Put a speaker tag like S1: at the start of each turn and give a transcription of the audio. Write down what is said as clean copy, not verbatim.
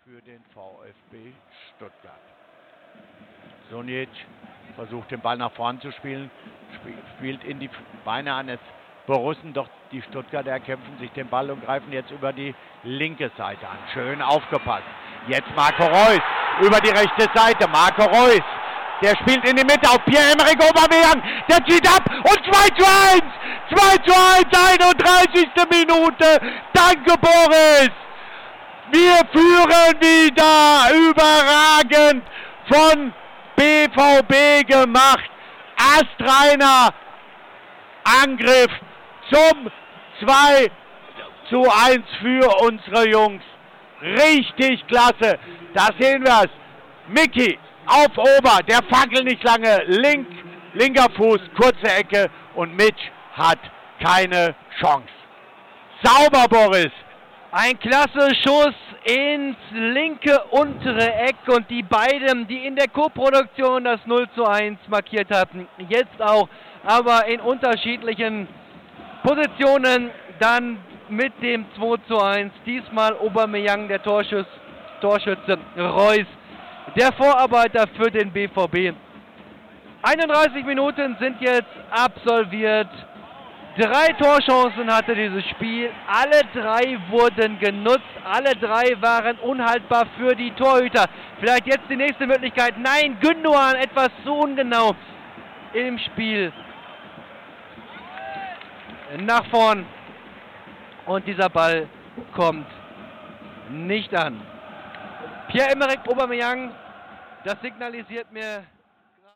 S1: für den VfB Stuttgart. Sunic versucht den Ball nach vorn zu spielen, spielt in die Beine eines Borussen, doch die Stuttgarter erkämpfen sich den Ball und greifen jetzt über die linke Seite an. Schön aufgepasst. Jetzt Marco Reus über die rechte Seite. Marco Reus, der spielt in die Mitte auf Pierre-Emerick Aubameyang. Der zieht ab und 2:1. 2:1, 31. Minute. Danke, Boris. Wir führen wieder. Überragend von BVB gemacht. Astreiner Angriff zum 2:1 für unsere Jungs. Richtig klasse. Da sehen wir es. Mickey auf Ober, der fackelt nicht lange. Linker Fuß, kurze Ecke und Mitch hat keine Chance. Sauber, Boris.
S2: Ein klasse Schuss ins linke untere Eck und die beiden, die in der Co-Produktion das 0:1 markiert hatten, jetzt auch, aber in unterschiedlichen Positionen, dann mit dem 2:1, diesmal Aubameyang, der Torschütze, Reus, der Vorarbeiter für den BVB. 31 Minuten sind jetzt absolviert. 3 Torchancen hatte dieses Spiel, alle 3 wurden genutzt, alle 3 waren unhaltbar für die Torhüter. Vielleicht jetzt die nächste Möglichkeit, nein, Gündoğan etwas zu ungenau im Spiel. Nach vorn und dieser Ball kommt nicht an. Pierre-Emerick Aubameyang, das signalisiert mir